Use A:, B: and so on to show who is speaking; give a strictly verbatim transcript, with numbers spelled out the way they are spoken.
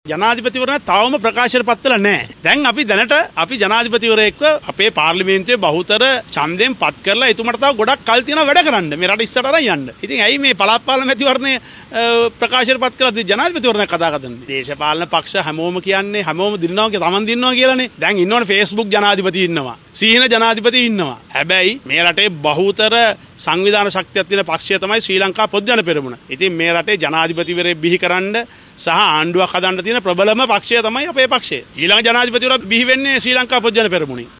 A: ජනාධිපතිවරයා තවම ප්‍රකාශයට පත් වෙලා නැහැ. දැන් අපි දැනට අපි ජනාධිපතිවරයෙක්ව අපේ පාර්ලිමේන්තුවේ බහුතර ඡන්දයෙන් පත් කරලා එතුමට තව ගොඩක් කල් තියෙනවා වැඩ කරන්න. මේ රට ඉස්සරහට අරන් යන්න. ඉතින් ඇයි මේ පළාත් පාලන මැතිවරණය ප්‍රකාශයට පත් කරලා ජනාධිපතිවරණයක් කතා කරන්නේ? දේශපාලන පක්ෂ හැමෝම කියන්නේ හැමෝම දිනනවා කියලා තමන් දිනනවා කියලානේ. දැන් ඉන්නවනේ Facebook ජනාධිපති ඉන්නවා. සීන ජනාධිපති ඉන්නවා. හැබැයි මේ රටේ බහුතර සංවිධාන ශක්තියක් තියෙන පක්ෂය තමයි ශ්‍රී ලංකා පොදු ජන පෙරමුණ. ඉතින් මේ රටේ ජනාධිපතිවරයෙක් බිහිකරන්න සහ ආණ්ඩුවක් හදන්න තියෙන ප්‍රබලම පක්ෂය තමයි අපේ පක්ෂය. ඊළඟ ජනාධිපතිවරයා බිහි වෙන්නේ ශ්‍රී ලංකා පොදු ජන පෙරමුණේ.